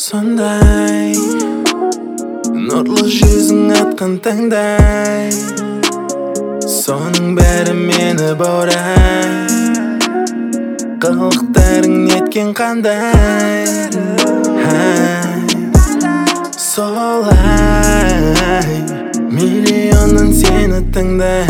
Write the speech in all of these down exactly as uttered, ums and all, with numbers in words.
Сондай нұрлы жүзің атқан таңдай, соның бәрі мені баурай. Қылықтарың неткен қандай, солай миллионнан сені тыңдай.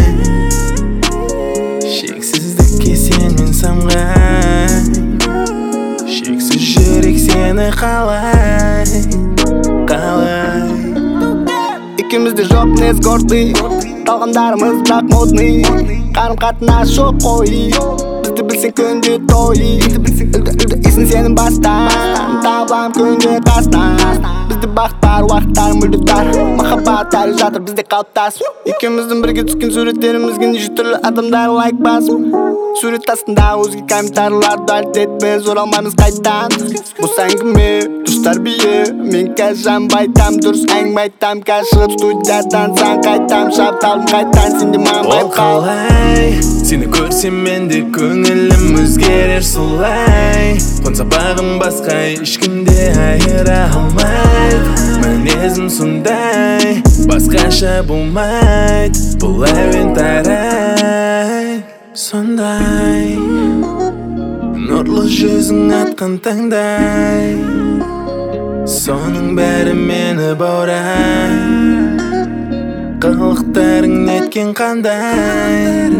Шексіздікке сенен самғай, шексіз жүрек сені қалай, қалай. Ikimizde жоқ мінез гордый, талғамдарымыз бірақ модный. Қарым-қатынас жоқ қой, бізді білсең күнде той. Үлді-үлді есін сенің бастан, табам күнде қасынан. Бізде бақыт бар, уақыттар мүлде тар, махаббат әлі жатыр бізде қалыптасып. Екеуміздің бірге түскен суреттерімізге неше түрлі адамдар лайк басып. Сурет астында өзге комментарийларды альт етпей оралмаймыз қайтан. Бос әңгіме, дұрыс тәрбие, мен қазір жанбай айтам, дұрыс әңгіме айтам. Қазір шығып студиядан сан қайтам, шапталдым қайтан, сенде маған байып қал. Ол қалай, сені көрсем менде көңілім өзгерер солай. Қонса бағым басқа ешкімде айыра алмайды. Мінезім сондай, басқаша болмайды, бұл әуен тарайды. Сондай нұрлы жүзің атқан таңдай, соның бәрі мені баурай. Қылықтарың неткен қандай,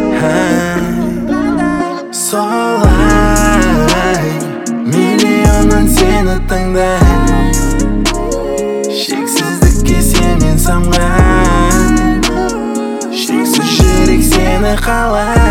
солай миллионнан сені тыңдай. Шексіздікке сенен самғай, шексіз жүрек сені қалай.